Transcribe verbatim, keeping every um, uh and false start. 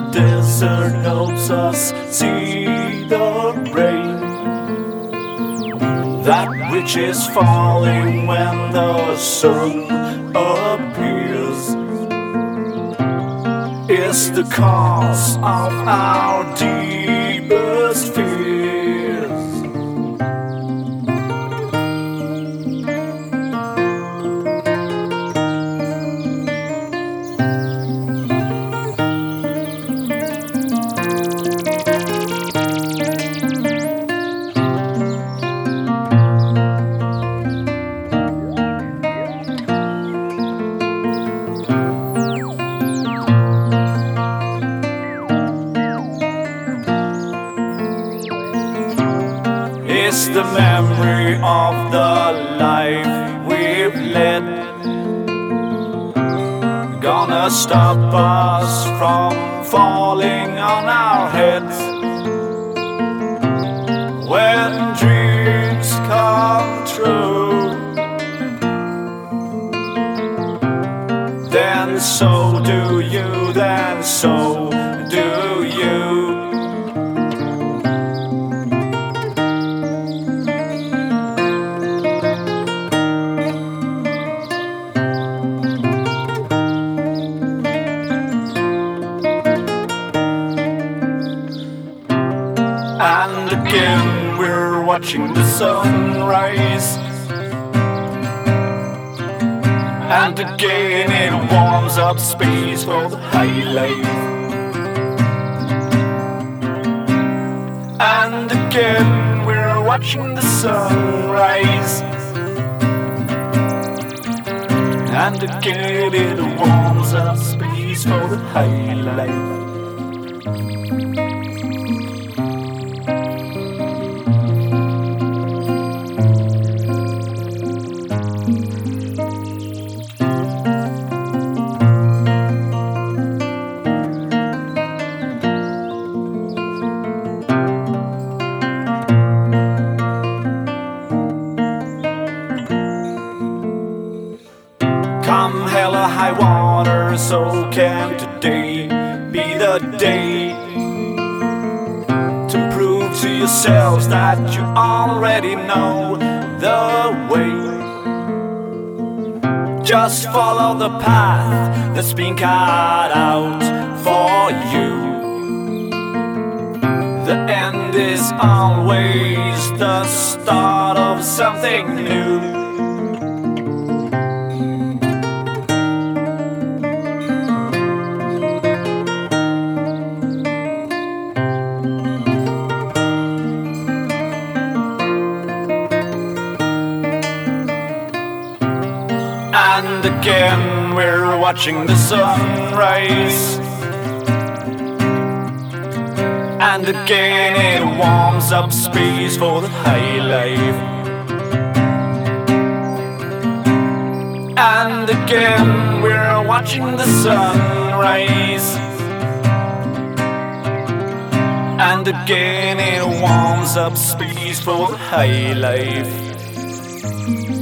desert helps us see the rain, that which is falling when the sun appears, is the cause of our deepest fears. It's the memory of the life we've led, gonna stop us from falling on our heads. When dreams come true, then so do you, then so do you. And again we're watching the sunrise, and again it warms up space for the high life. And again we're watching the sunrise, and again it warms up space for the high life. Come hell or high water, so can today be the day to prove to yourselves that you already know the way. Just follow the path that's been cut out for you. The end is always the start of something new. And again we're watching the sunrise, and again it warms up space for the high life. And again we're watching the sunrise, and again it warms up space for the high life.